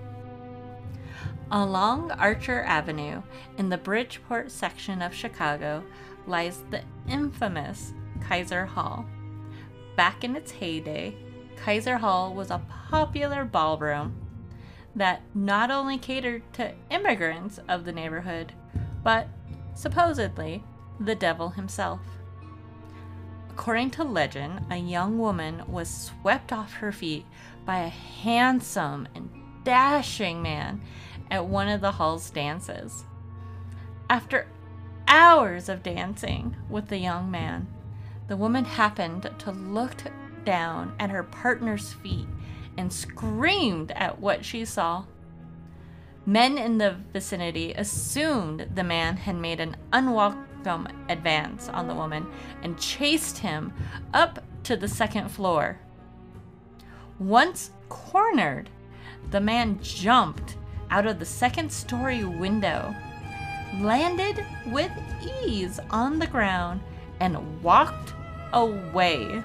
Along Archer Avenue in the Bridgeport section of Chicago lies the infamous Kaiser Hall. Back in its heyday, Kaiser Hall was a popular ballroom that not only catered to immigrants of the neighborhood, but supposedly the devil himself. According to legend, a young woman was swept off her feet by a handsome and dashing man at one of the hall's dances. After hours of dancing with the young man, the woman happened to look down at her partner's feet and screamed at what she saw. Men in the vicinity assumed the man had made an unwelcome advance on the woman and chased him up to the second floor. Once cornered, the man jumped out of the second story window, landed with ease on the ground, and walked away.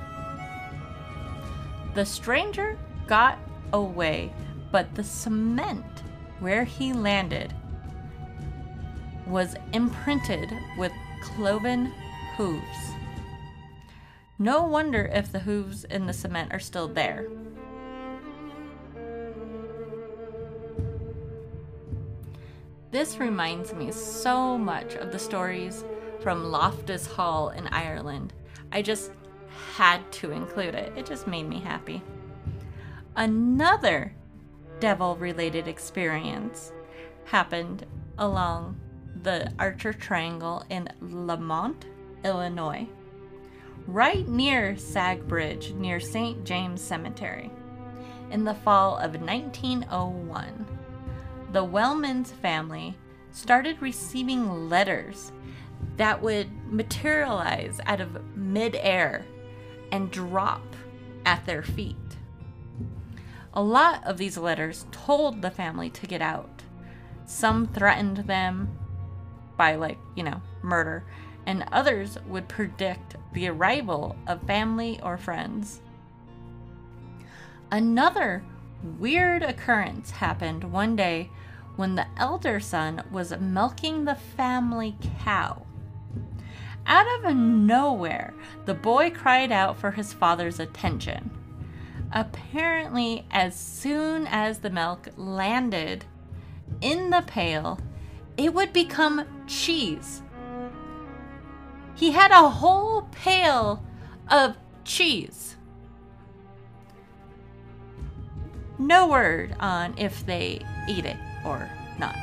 The stranger got away, but the cement where he landed was imprinted with cloven hooves. No wonder if the hooves in the cement are still there. This reminds me so much of the stories from Loftus Hall in Ireland. I just had to include it. It just made me happy. Another devil-related experience happened along the Archer Triangle in Lamont, Illinois, right near Sag Bridge, near Saint James Cemetery, in the fall of nineteen oh one. The Wellmans family started receiving letters that would materialize out of midair and drop at their feet. A lot of these letters told the family to get out. Some threatened them by, like, you know, murder, and others would predict the arrival of family or friends. Another weird occurrence happened one day when the elder son was milking the family cow. Out of nowhere, the boy cried out for his father's attention. Apparently, as soon as the milk landed in the pail, it would become cheese. He had a whole pail of cheese. No word on if they ate it or not.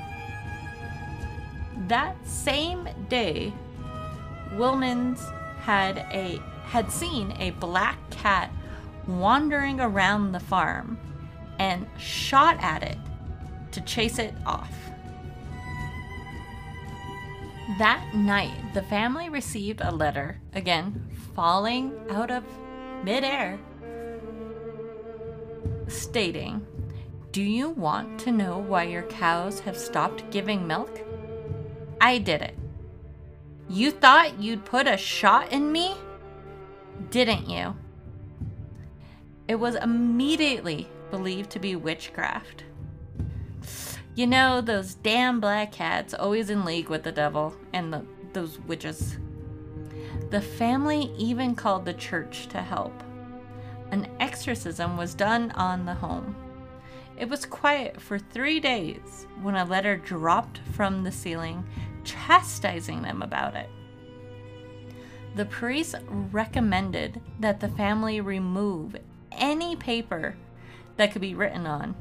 That same day, Wellmans had a had seen a black cat wandering around the farm and shot at it to chase it off. That night, the family received a letter, again, falling out of midair, stating, "Do you want to know why your cows have stopped giving milk? I did it. You thought you'd put a shot in me? Didn't you?" It was immediately believed to be witchcraft. You know, those damn black cats always in league with the devil and the, those witches. The family even called the church to help. An exorcism was done on the home. It was quiet for three days when a letter dropped from the ceiling chastising them about it. The priest recommended that the family remove any paper that could be written on.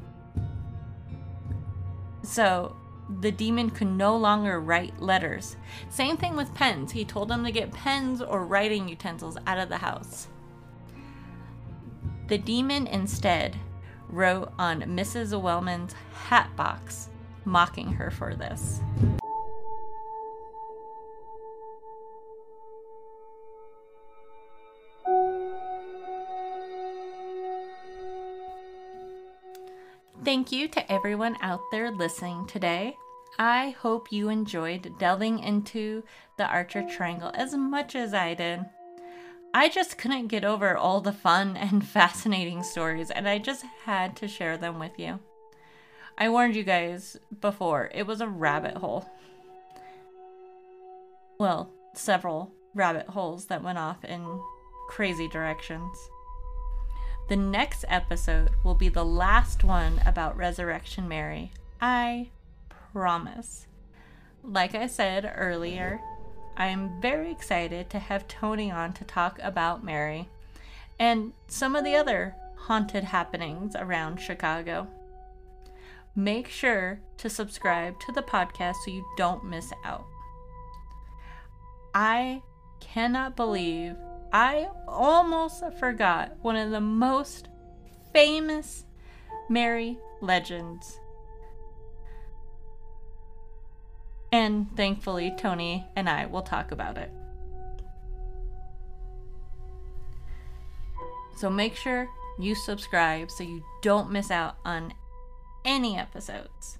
So the demon could no longer write letters. Same thing with pens. He told them to get pens or writing utensils out of the house. The demon instead wrote on Missus Wellman's hat box, mocking her for this. Thank you to everyone out there listening today. I hope you enjoyed delving into the Archer Triangle as much as I did. I just couldn't get over all the fun and fascinating stories, and I just had to share them with you. I warned you guys before, it was a rabbit hole. Well, several rabbit holes that went off in crazy directions. The next episode will be the last one about Resurrection Mary. I promise. Like I said earlier, I'm very excited to have Tony on to talk about Mary and some of the other haunted happenings around Chicago. Make sure to subscribe to the podcast so you don't miss out. I cannot believe I almost forgot one of the most famous Mary legends. And thankfully, Tony and I will talk about it. So make sure you subscribe so you don't miss out on any episodes.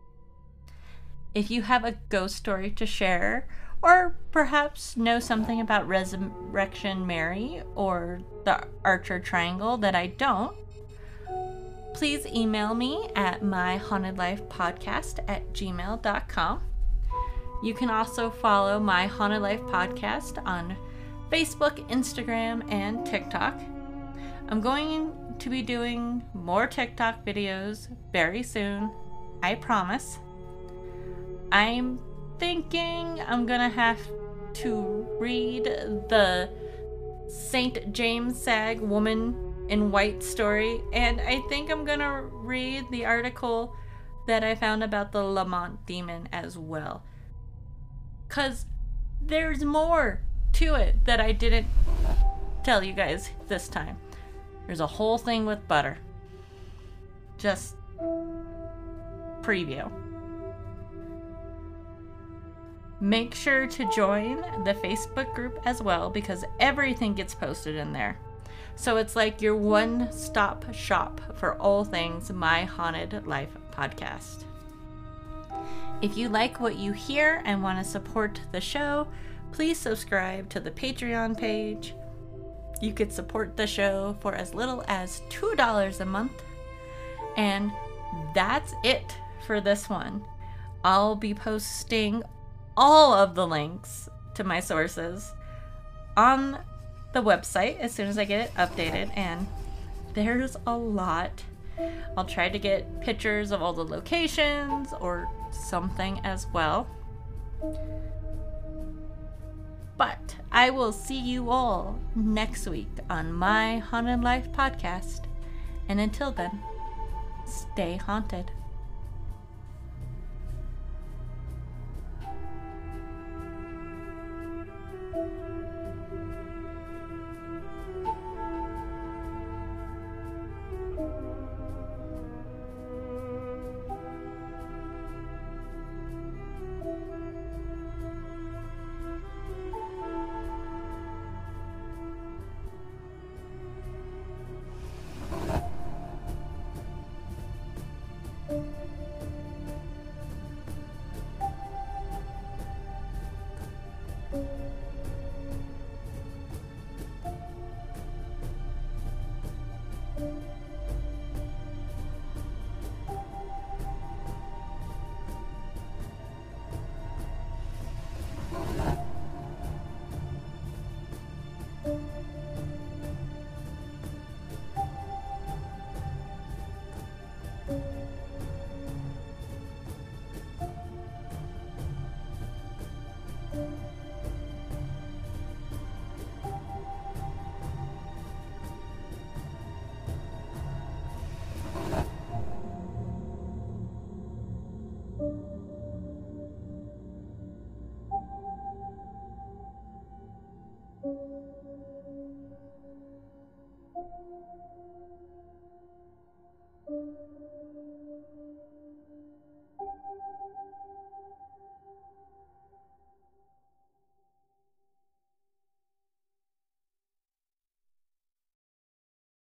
If you have a ghost story to share, or perhaps know something about Resurrection Mary or the Archer Triangle that I don't, please email me at my haunted life podcast at gmail dot com. You can also follow My Haunted Life Podcast on Facebook, Instagram, and TikTok. I'm going to be doing more TikTok videos very soon, I promise. I'm thinking I'm gonna have to read the Saint James Sag Woman in White story, and I think I'm gonna read the article that I found about the Lamont demon as well, cause there's more to it that I didn't tell you guys this time. There's a whole thing with butter. Just preview. Make sure to join the Facebook group as well, because everything gets posted in there. So it's like your one-stop shop for all things My Haunted Life podcast. If you like what you hear and want to support the show, please subscribe to the Patreon page. You could support the show for as little as two dollars a month. And that's it for this one. I'll be posting all of the links to my sources on the website as soon as I get it updated, and there's a lot. I'll try to get pictures of all the locations or something as well. But I will see you all next week on My Haunted Life podcast. And until then, stay haunted.